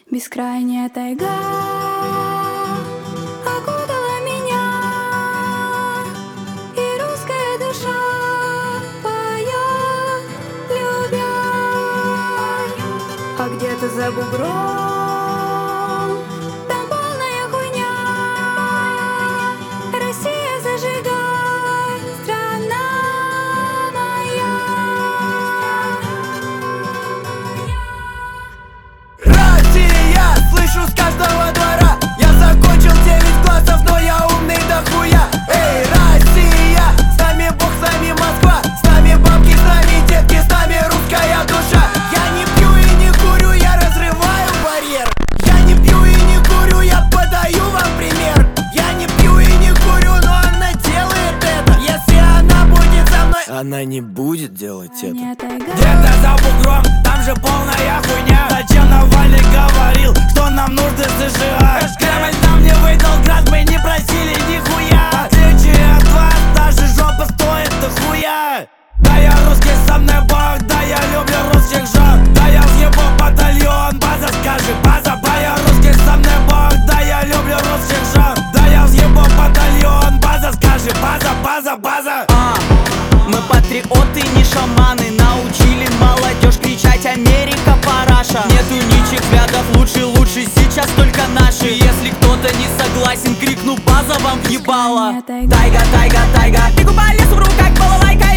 Бескрайняя тайга окутала меня, и русская душа поет, любя. А где-то за бугром там полная хуйня. Россия, зажигай, страна моя. Россия, слышу с каждого двора. Я закончил 9 классов, но я умный дохуя. Эй, Россия, с нами Бог, с нами Москва, с нами бабки, с нами детки, с нами русская душа. Я не пью и не курю, я разрываю барьер. Я не пью и не курю, я подаю вам пример. Я не пью и не курю, но она делает это. Если она будет со мной, она не будет делать это. Где-то за бугром, там же полная хуйня. Зачем Навальный говорил, что нам нужны США? Кремль нам не выдал град, мы не просили нихуя. В отличие от вас, даже жопа стоит дохуя. Да я русский, со мной Бог, да я люблю русских жен. Да я въебу батальон, база скажи, база. Да я русский, со мной Бог, да я люблю русских жен. Да я въебу батальон, база скажи, база. Мы патриоты, не шаманы. Научили молодежь кричать: Америка, параша. Нету ничьих взглядов, лучше, сейчас только наши. Если кто-то не согласен, крикну: база вам въебала. Тайга, тайга. Бегу по лесу, в руках балалайка.